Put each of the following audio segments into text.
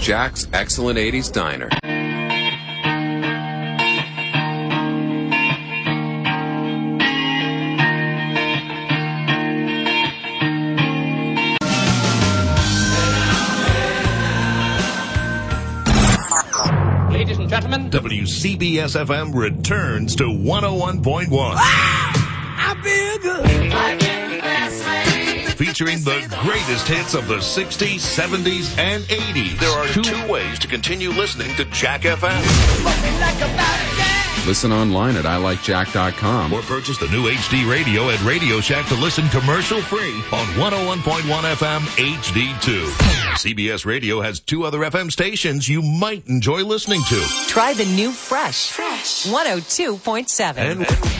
Jack's Excellent 80s Diner. Ladies and gentlemen, WCBS-FM returns to 101.1. I feel good. Featuring the greatest hits of the 60s, 70s, and 80s. There are two ways to continue listening to Jack FM. Listen online at ilikejack.com. Or purchase the new HD radio at Radio Shack to listen commercial-free on 101.1 FM HD2. CBS Radio has 2 other FM stations you might enjoy listening to. Try the new Fresh 102.7 And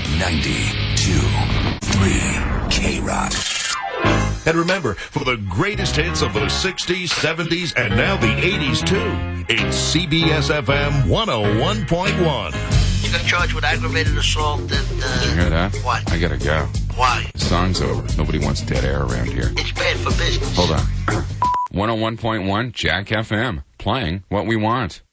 92.3 K-Rock. And remember, for the greatest hits of the 60s, 70s, and now the 80s, too, it's CBS-FM 101.1. You got charged with aggravated assault and, Did you hear that? What? I gotta go. Why? The song's over. Nobody wants dead air around here. It's bad for business. Hold on. 101.1 Jack FM. Playing what we want.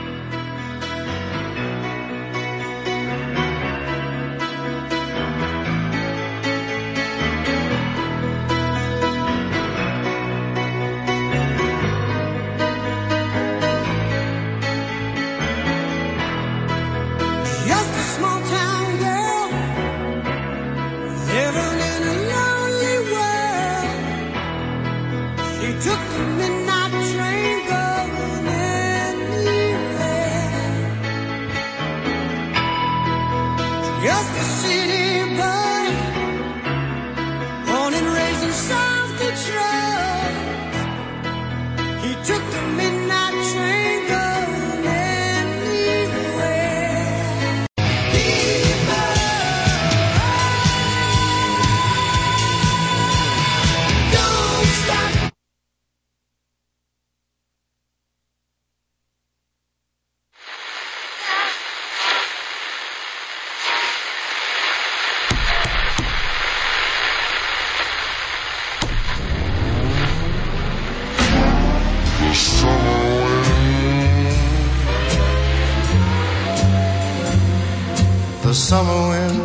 The summer wind,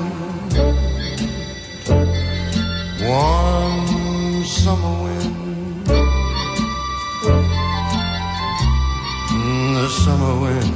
warm summer wind, the summer wind.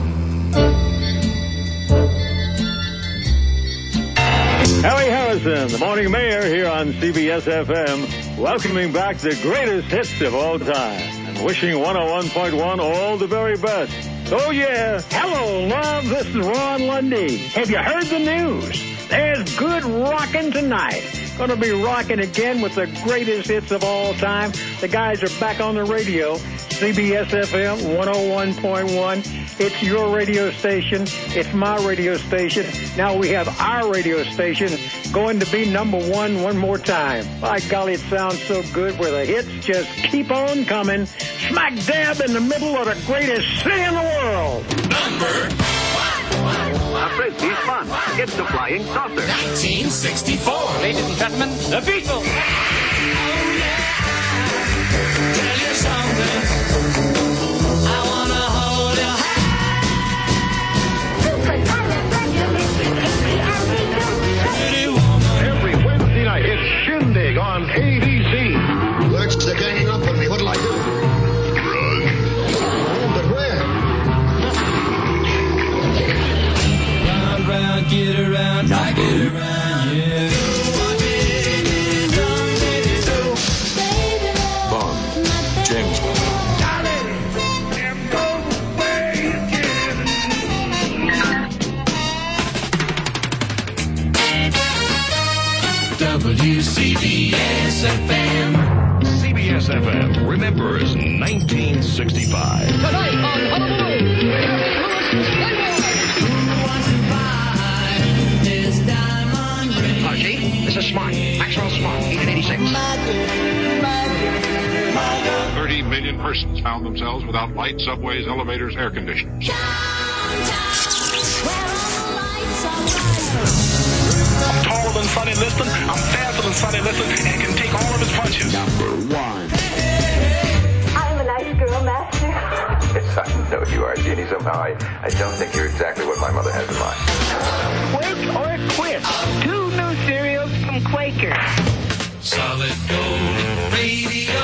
Harry Harrison, the morning mayor here on CBS-FM, welcoming back the greatest hits of all time and wishing 101.1 all the very best. Oh, yeah. Hello, love. This is Ron Lundy. Have you heard the news? There's good rockin' tonight. Going to be rocking again with the greatest hits of all time. The guys are back on the radio. CBS-FM 101.1. It's your radio station. It's my radio station. Now we have our radio station going to be #1 one more time. By golly, it sounds so good where the hits just keep on coming. Smack dab in the middle of the greatest city in the world. #1. A frisbee fun. It's the Flying Saucer. 1964. Ladies and gentlemen, the Beatles. Oh, yeah. Tell you something. I want to hold your hand. Every Wednesday night, it's Shindig on ABC. Works, they're ganging up on me. What'll I do? Run. But where? Round, round, get around, I get around, yeah. Bond. James Bond. WCBS-FM. CBS-FM remembers 1965. Tonight on Honolulu. Archie, this is Smart. Maxwell Smart, 1886. 30 million persons found themselves without light, subways, elevators, air conditioners. I'm taller than Sonny Liston, I'm faster than Sonny Liston, and can take all of his punches. #1. I'm a nice girl, Master. It's are, Jeannie. Somehow I don't think you're exactly what my mother has in mind. Quake or Quit, 2 new cereals from Quaker. Solid Gold Radio,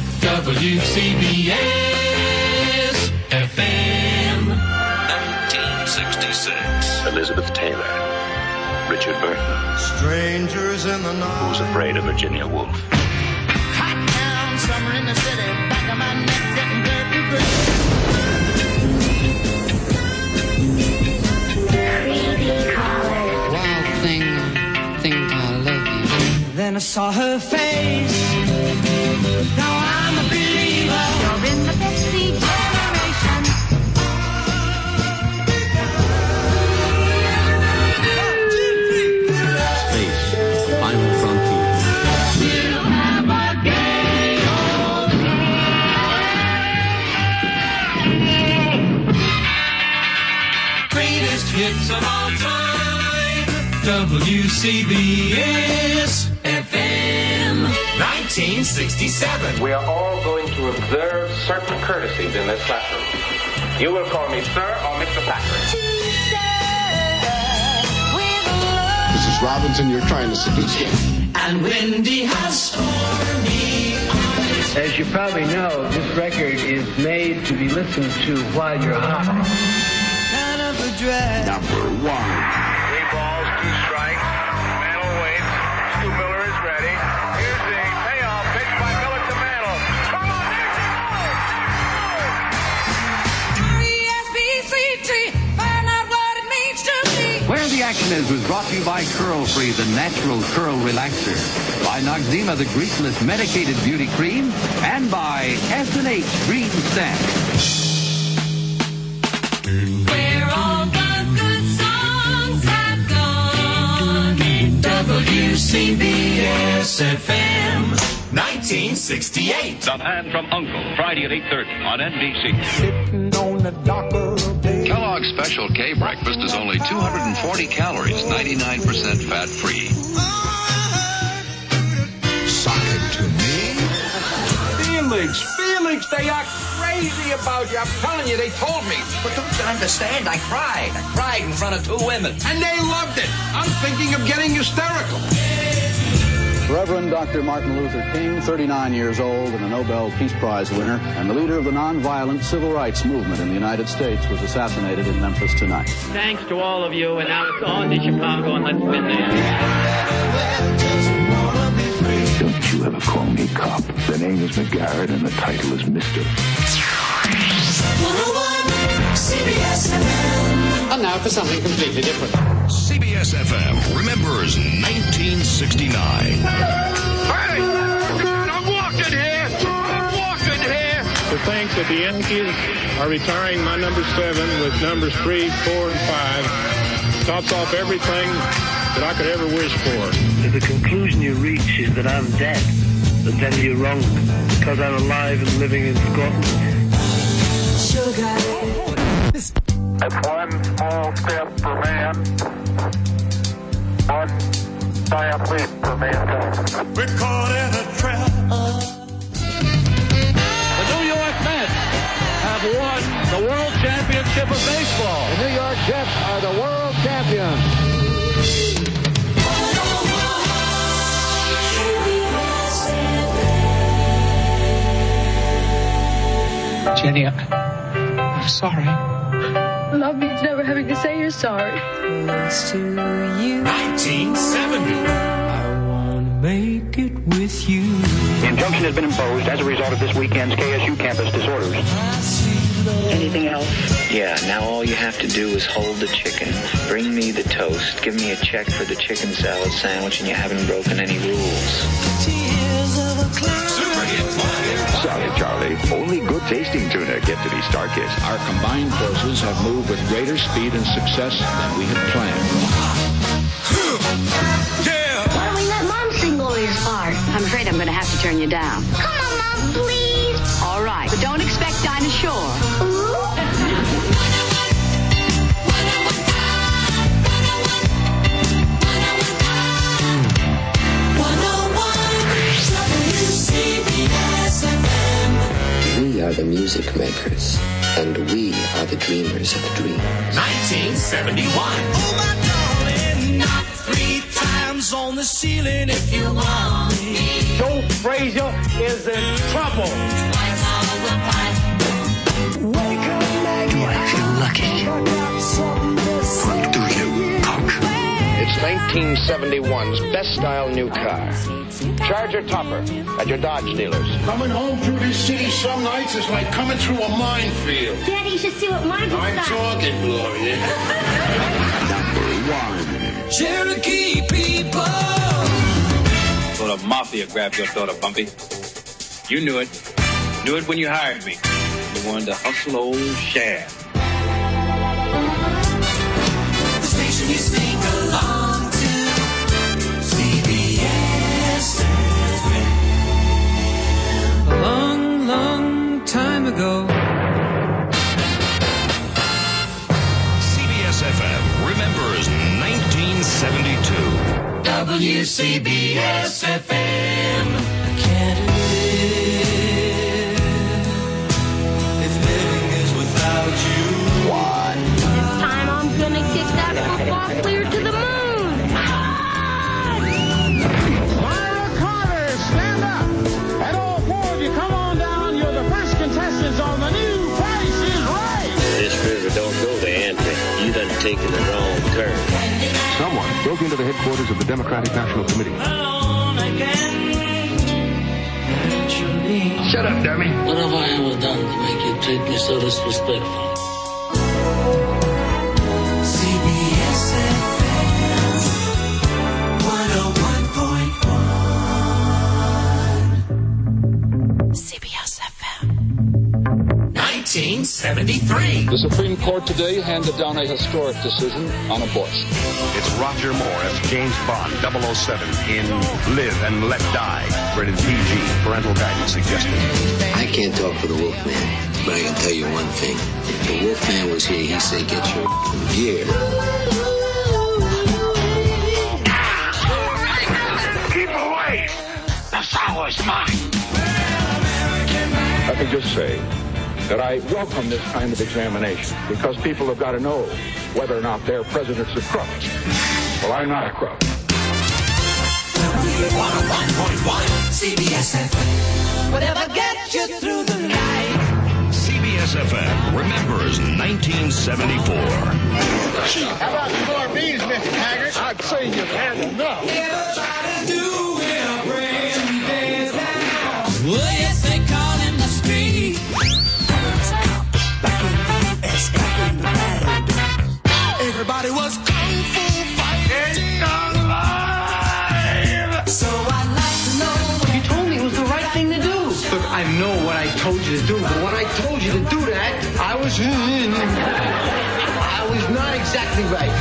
WCBS FM. 1966. Elizabeth Taylor. Richard Burton. Strangers in the night. Who's Afraid of Virginia Woolf? Hot town, summer in the city. Back of my neck getting dirty Creepy callers. Wild thing, think I love you. Then I saw her face. Now I'm a believer. You're in the Pepsi generation. Space, the final frontier. We'll have a gay old time. Greatest hits of all time. WCBS FM 1967. We are all going to observe certain courtesies in this classroom. You will call me sir or Mr. Patrick. Mrs. Robinson, you're trying to seduce me. And Wendy has stormy eyes. As you probably know, this record is made to be listened to while you're high. Kind of a drag. Number 1. 3 balls, 2 strikes. Mantle waits. Stu Miller is ready. Here's the payoff pitch by Miller to Mantle. Come on, there R-E-S-P-C-T. Find out what it means to me. Where the Action Is was brought to you by Curl Free, the natural curl relaxer. By Noxzema, the greaseless medicated beauty cream. And by S&H Green Stamp. Where all the good songs have gone. WCBS FM 1968. The Man from U.N.C.L.E. Friday at 8:30 on NBC. Sitting on the dock of the bay. Kellogg's Special K breakfast is only 240 calories, 99% fat-free. Sock to me. Felix, they are crazy about you. I'm telling you, they told me. But don't you understand? I cried in front of 2 women. And they loved it. I'm thinking of getting hysterical. Reverend Dr. Martin Luther King, 39 years old and a Nobel Peace Prize winner, and the leader of the nonviolent civil rights movement in the United States, was assassinated in Memphis tonight. Thanks to all of you, and now it's on to Chicago, and let's win this. Don't you ever call me cop. The name is McGarrett and the title is Mr. 101 CBS FM. And now for something completely different. CBS FM remembers 1969. Hey! I'm walking here! To think that the Yankees are retiring my number 7 with numbers 3, 4, and 5 tops off everything that I could ever wish for. If the conclusion you reach is that I'm dead, then you're wrong, because I'm alive and living in Scotland. Sugar. It's one small step for man, one giant leap for mankind. We're caught in a trap. The New York Mets have won the World Championship of Baseball. The New York Jets are the world champions. Jenny, I'm sorry. Love means never having to say you're sorry. To you. 1970. I want to make it with you. The injunction has been imposed as a result of this weekend's KSU campus disorders. Anything else? Yeah, now all you have to do is hold the chicken, bring me the toast, give me a check for the chicken salad sandwich, and you haven't broken any rules. Sorry, Charlie. Only good tasting tuna get to be Star-Kissed. Our combined forces have moved with greater speed and success than we had planned. Why don't we let Mom sing Gloria's part? I'm afraid I'm going to have to turn you down. Come on, Mom, please. All right, but don't expect Dinah Shore. We are the the music makers, and we are the dreamers of dreams. 1971. Oh, my darling, knock 3 times on the ceiling if you want me. Joe Frazier is in trouble. Wake up, Maggie. Do I feel lucky? Do you, punk? It's 1971's best style new car. Charger Topper at your Dodge dealers. Coming home through this city some nights is like coming through a minefield. Daddy, you should see what Margaret's I'm got. talking, Gloria. Number 1. Cherokee people. So the mafia grabbed your daughter, Bumpy. You knew it. Knew it when you hired me. You wanted to hustle old Shad. The station you sing along to. CBS. A long, long time ago. CBS FM remembers 1972. WCBS FM. Can't live if living is without you. This time I'm gonna kick that football clear to the moon. Myra Carter, stand up. And all 4 of you, come on down. You're the first contestants on the new Price is Right. This river don't go to Antrim. You done taken the wrong turn. Someone broke into the headquarters of the Democratic National Committee. Shut up, dummy. What have I ever done to make you treat me so disrespectful? CBS FM 101.1. CBS FM 1973. The Supreme Court today handed down a historic decision on abortion. It's Roger Moore as James Bond 007 in Live and Let Die. Rated PG. Parental guidance suggested. I can't talk for the Wolfman, but I can tell you one thing. If the Wolfman was here, he'd say, get your gear. Keep away. The sour is mine. I can just say that I welcome this kind of examination because people have got to know whether or not their president's a crook. Well, I'm not a crook. 101.1 CBS FM. Whatever gets you through the night. CBS FM remembers 1974. How about some more beans, Mr. Taggart? I'd say you've had enough. Oh, yes, they call him the street. Back in the US, back in the land. Everybody was kung fu fighting alive. So I'd like to know. You told me it was the right thing to do. Look, I know what I told you to do, but when I told you to do that, I was not exactly right.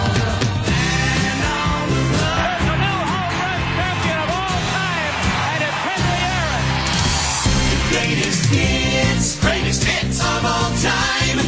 Greatest hits of all time.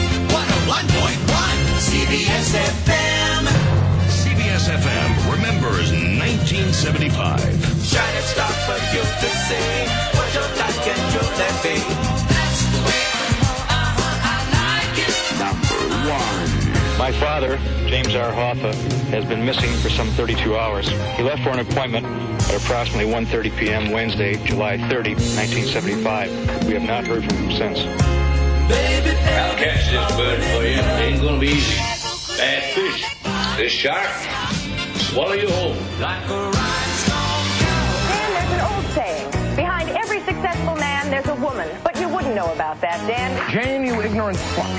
101.1 CBS FM. CBS FM remembers 1975. Try to stop but you to say what you like and you let be. That's the way I like it. Number 1. My father, James R. Hoffa, has been missing for some 32 hours. He left for an appointment at approximately 1:30 p.m. Wednesday, July 30, 1975. We have not heard from him since. I'll catch this bird for you. It ain't gonna be easy. Bad fish. This shark, swallow you whole. Like a rhinestone. Dan, there's an old saying. Behind every successful man, there's a woman. But you wouldn't know about that, Dan. Jane, you ignorant fuck.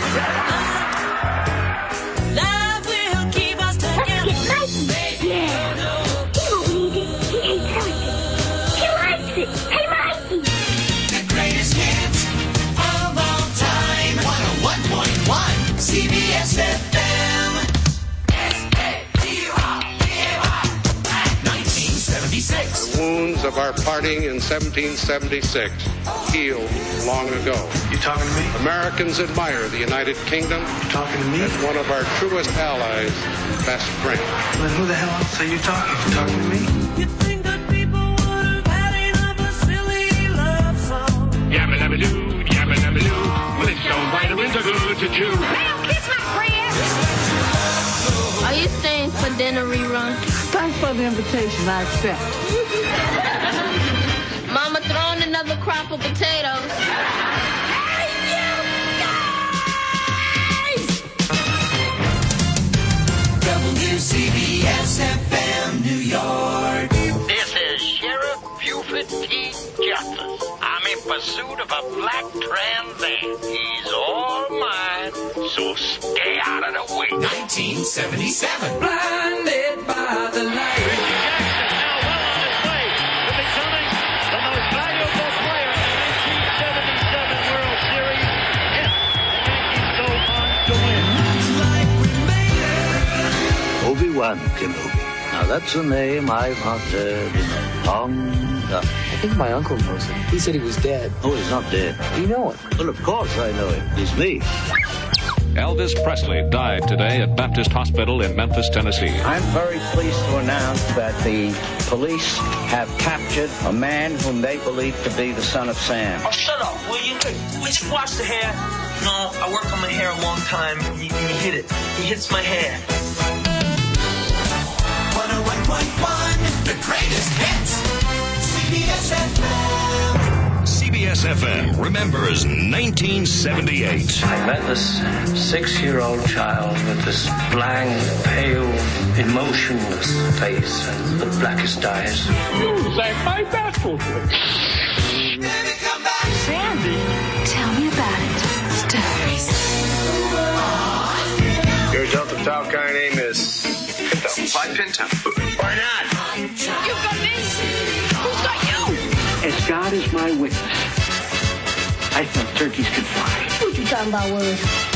Love will keep us together. Yeah. He won't need it. He hates everything. He likes it. Hey, Mikey. The greatest hits of all time. 101.1 CBS FM. The wounds of our parting in 1776 healed long ago. You talking to me? Americans admire the United Kingdom. You talking to me? As one of our truest allies, best friend. Then who the hell else are you talking? You talking to me? You think that people would have had enough of a silly love song? Yabba dabba doo, yabba Some vitamins are good to chew. Now kiss my friend. Are you staying for dinner rerun? Thanks for the invitation. I accept. Mama throwing another crop of potatoes. WCBS-FM, New York. This is Sheriff Buford T. Justice. I'm in pursuit of a black trans man. He's all mine, so stay out of the way. 1977. Blinded by the light. Reggie Jackson now well on his way to becoming the most valuable player in the 1977 World Series. Yes, the Yankees go on to win. Obi-Wan Kenobi. Now that's a name I've not heard in a long time. I think my uncle knows him. He said he was dead. Oh, he's not dead. Do you know him? Well, of course I know him. He's me. Elvis Presley died today at Baptist Hospital in Memphis, Tennessee. I'm very pleased to announce that the police have captured a man whom they believe to be the son of Sam. Oh, shut up, will you? Would you wash the hair? No, I work on my hair a long time. You hit it. He hits my hair. 101.1, the greatest hits. CBS FM. CBS FM remembers 1978. I met this 6-year-old child with this blank, pale, emotionless face and the blackest eyes. You sang my battle. Sandy, tell me about it. Stories. Your Delta Tau Chi name is Pinto. Why Pinto? Why not? You got me. Who's got you? As God is my witness, I thought turkeys could fly. What you talking about, Willie?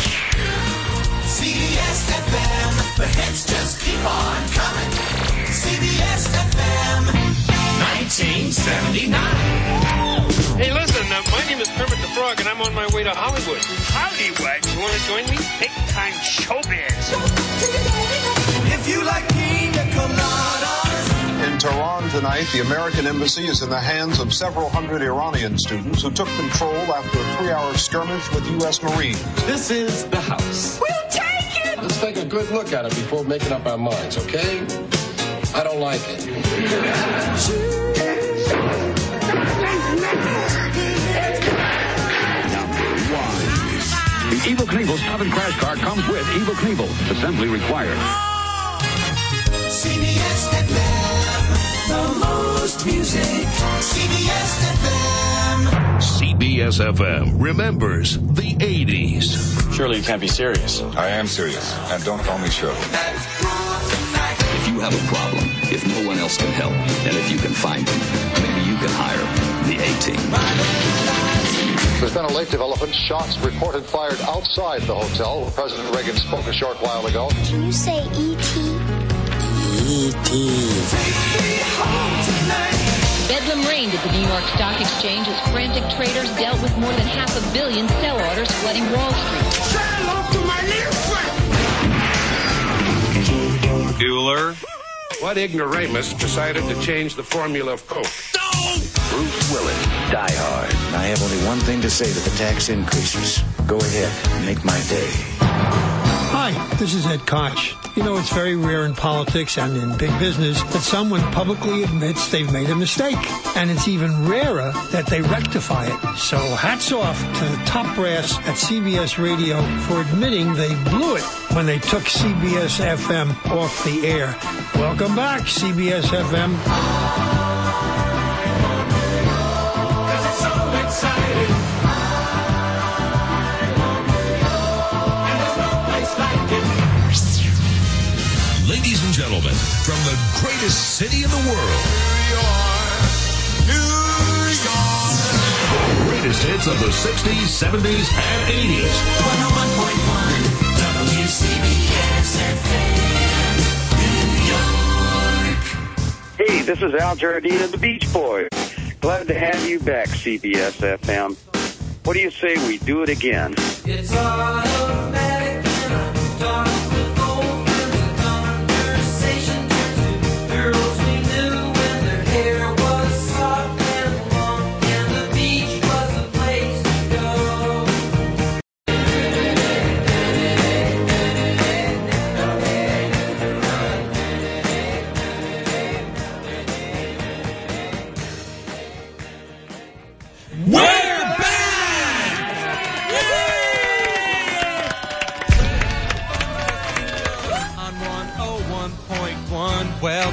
CBS FM, the hits just keep on coming. CBS FM, 1979. Hey, listen, my name is Kermit the Frog, and I'm on my way to Hollywood. Hollywood? You want to join me? Big time showbiz. If you like pina coladas. In Tehran tonight, the American embassy is in the hands of several hundred Iranian students who took control after a 3-hour skirmish with U.S. Marines. This is the house. We'll take it. Let's take a good look at it before making up our minds, okay? I don't like it. The Evel Knievel Stop and Crash Car comes with Evel Knievel. Assembly required. CBS FM, the most music. CBS FM. CBS FM remembers the 80s. Surely you can't be serious. I am serious, and don't call me Shirley. If you have a problem, if no one else can help, and if you can find them, maybe you can hire the A-Team. There's been a late development. Shots reported fired outside the hotel where President Reagan spoke a short while ago. Can you say E.T.? Bedlam reigned at the New York Stock Exchange as frantic traders dealt with more than 500 million sell orders flooding Wall Street. Say hello to my little friend. Bueller. What ignoramus decided to change the formula of Coke? Bruce Willis, Die Hard. I have only one thing to say to the tax increases. Go ahead, make my day. Hi, this is Ed Koch. You know, it's very rare in politics and in big business that someone publicly admits they've made a mistake. And it's even rarer that they rectify it. So hats off to the top brass at CBS Radio for admitting they blew it when they took CBS FM off the air. Welcome back, CBS FM. Ladies and gentlemen, from the greatest city in the world, New York. Greatest hits of the 60s, 70s, and 80s. 101.1 WCBS FM, New York. Hey, this is Al Jardine of the Beach Boys. Glad to have you back, CBS FM. What do you say we do it again? It's automatic.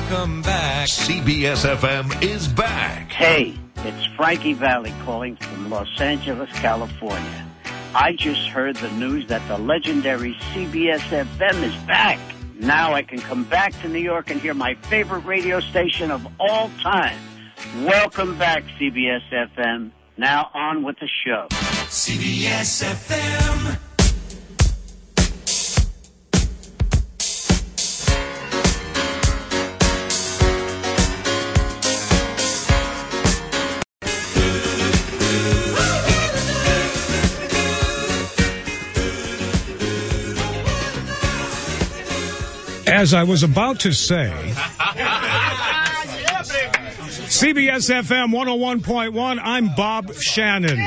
Welcome back. CBS FM is back. Hey, it's Frankie Valli calling from Los Angeles, California. I just heard the news that the legendary CBS FM is back. Now I can come back to New York and hear my favorite radio station of all time. Welcome back, CBS FM. Now on with the show. CBS FM. As I was about to say, CBS FM 101.1, I'm Bob Shannon.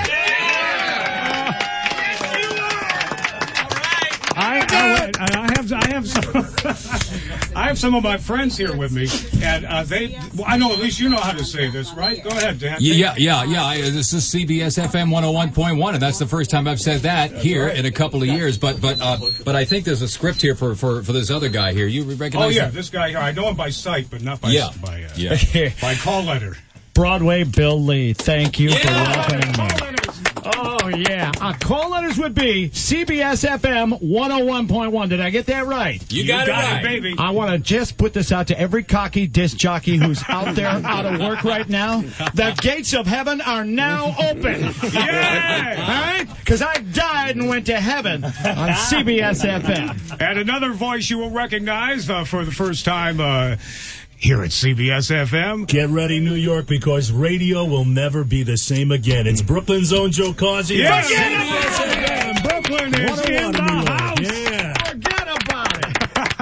I have some of my friends here with me, and I know at least you know how to say this, right? Go ahead, Dan. Yeah. This is CBS FM 101.1, and that's the first time I've said that here in a couple of years. But I think there's a script here for this other guy here. You recognize? Oh yeah, him? This guy here. I know him by sight, but not by by call letter. Broadway Bill Lee, thank you for welcoming me. Oh, yeah. Call letters would be CBS FM 101.1. Did I get that right? You got it right, baby. I want to just put this out to every cocky disc jockey who's out there out of work right now. The gates of heaven are now open. Yeah! All right? Because I died and went to heaven on CBS FM. And another voice you will recognize for the first time here at CBS FM. Get ready, New York, because radio will never be the same again. It's Brooklyn's own Joe Causey. Yeah, CBS FM. Brooklyn is in the house. Yeah. Forget about it.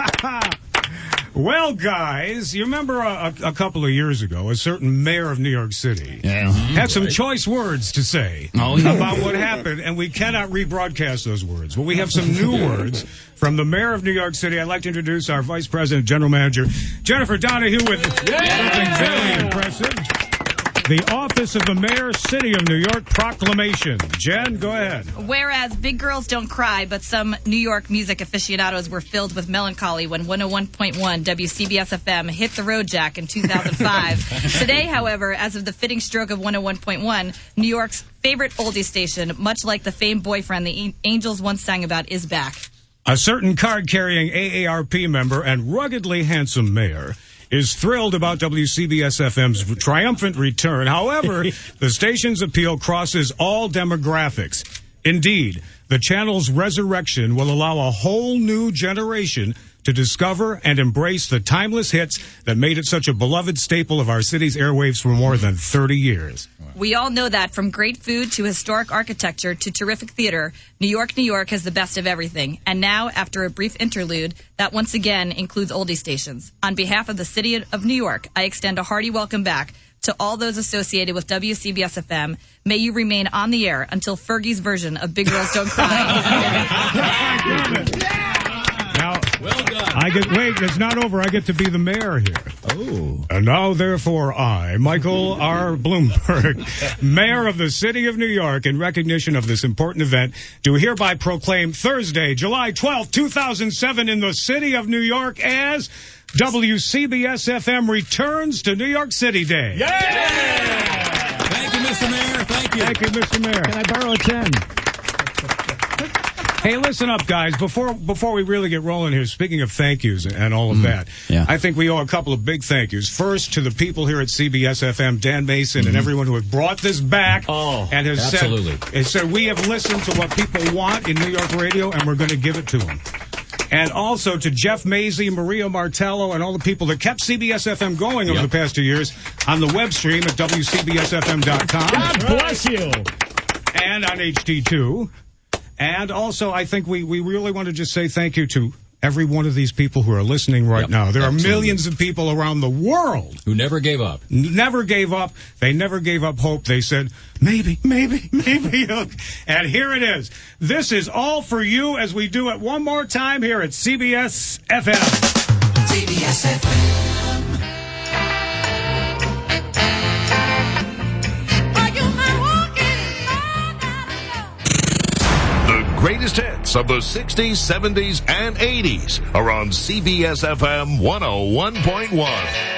Well, guys, you remember a couple of years ago, a certain mayor of New York City had some choice words to say about what happened, and we cannot rebroadcast those words. But we have some new words from the mayor of New York City. I'd like to introduce our vice president, general manager, Jennifer Donahue, with something very impressive. The Office of the Mayor, City of New York Proclamation. Jen, go ahead. Whereas big girls don't cry, but some New York music aficionados were filled with melancholy when 101.1 WCBS FM hit the road jack in 2005. Today, however, as of the fitting stroke of 101.1, New York's favorite oldie station, much like the famed boyfriend the Angels once sang about, is back. A certain card-carrying AARP member and ruggedly handsome mayor is thrilled about WCBS-FM's triumphant return. However, the station's appeal crosses all demographics. Indeed, the channel's resurrection will allow a whole new generation to discover and embrace the timeless hits that made it such a beloved staple of our city's airwaves for more than 30 years. We all know that from great food to historic architecture to terrific theater, New York has the best of everything. And now, after a brief interlude, that once again includes oldie stations. On behalf of the City of New York, I extend a hearty welcome back to all those associated with WCBS FM. May you remain on the air until Fergie's version of Big Girls Don't Cry. Now, well done. Wait, it's not over. I get to be the mayor here. Oh. And now, therefore, I, Michael R. Bloomberg, mayor of the City of New York, in recognition of this important event, do hereby proclaim Thursday, July 12th, 2007, in the City of New York as WCBS-FM returns to New York City Day. Yeah! Thank you, Mr. Mayor. Thank you. Thank you, Mr. Mayor. Can I borrow a 10? Hey, listen up, guys. Before we really get rolling here, speaking of thank yous and all of that, I think we owe a couple of big thank yous. First, to the people here at CBS-FM, Dan Mason and everyone who have brought this back and has said, we have listened to what people want in New York radio, and we're going to give it to them. And also to Jeff Mazie, Maria Martello, and all the people that kept CBS-FM going over the past 2 years on the web stream at WCBSFM.com. God bless you. And on HD2. And also, I think we really want to just say thank you to every one of these people who are listening right now. There are millions of people around the world who never gave up. Never gave up. They never gave up hope. They said, maybe. And here it is. This is all for you as we do it one more time here at CBS FM. CBS FM. greatest hits of the 60s, 70s, and 80s are on CBS FM 101.1.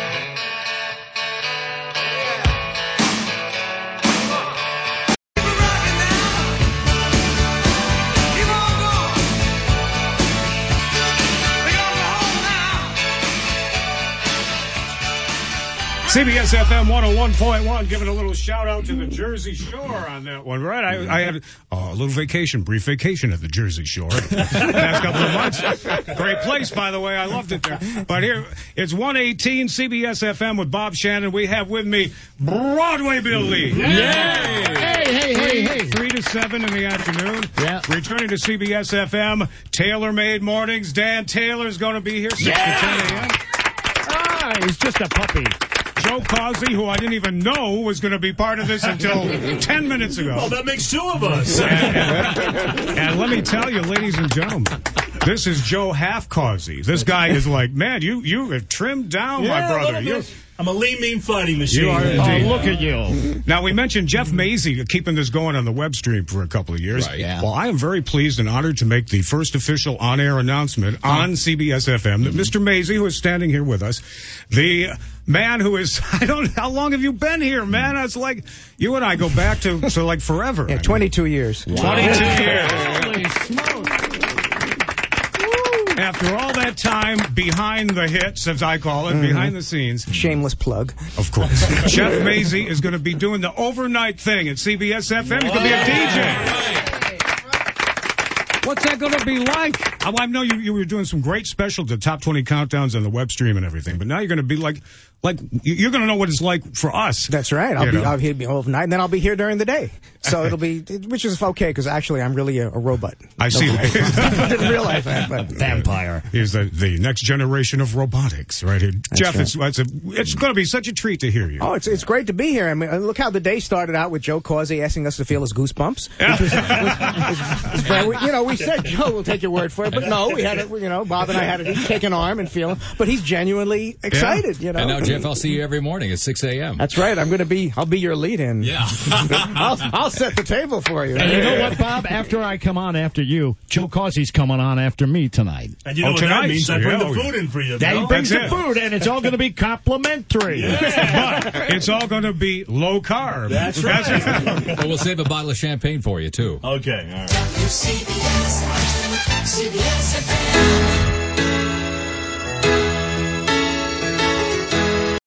CBS FM 101.1, giving a little shout out to the Jersey Shore on that one, right? I had a little vacation, brief vacation at the Jersey Shore last couple of months. Great place, by the way. I loved it there. But here, it's 118 CBS FM with Bob Shannon. We have with me Broadway Bill Lee. Yay! Hey. 3 to 7 in the afternoon. Yeah. Returning to CBS FM, Tailor-Made Mornings. Dan Taylor's going to be here 6 to 10 a.m. Ah, he's just a puppy. Joe Causey, who I didn't even know was going to be part of this until 10 minutes ago. Well, that makes 2 of us. And let me tell you, ladies and gentlemen, this is Joe Half Causey. This guy is like, man, you have trimmed down, my brother. I'm a lean, mean fighting machine. You are indeed. Oh, look at you. Now, we mentioned Jeff Macy keeping this going on the web stream for a couple of years. Right, yeah. Well, I am very pleased and honored to make the first official on-air announcement on CBS FM that Mr. Macy, who is standing here with us, the man who is, how long have you been here, man? It's like, you and I go back to like forever. Yeah, 22 years. Wow. 22 years. Holy smokes. After all that time behind the hits, as I call it, behind the scenes. Shameless plug. Of course. Jeff Macy is going to be doing the overnight thing at CBS FM. He's going to be a DJ. What's that going to be like? I know you were doing some great special, the top 20 countdowns on the web stream and everything, but now you're going to be like you're going to know what it's like for us. That's right. I'll be here overnight, and then I'll be here during the day. So it'll be, which is okay, because actually I'm really a robot. I see that. Didn't realize that, but vampire. He's the next generation of robotics, right here. That's Jeff, right. It's going to be such a treat to hear you. Oh, it's great to be here. I mean, look how the day started out with Joe Causey asking us to feel his goosebumps. We said, Joe, we'll take your word for it, but no, we had it. Bob and I had to take an arm and feel him, but he's genuinely excited. And now, Jeff, I'll see you every morning at 6 a.m. That's right. I'll be your lead-in. Yeah. I'll set the table for you. And you know what, Bob? After I come on after you, Joe Causey's coming on after me tonight. And you know what that means? I bring the food in for you. That he brings the food, and it's all going to be complimentary. But it's all going to be low carb. That's right. Well, we'll save a bottle of champagne for you, too. Okay, all right.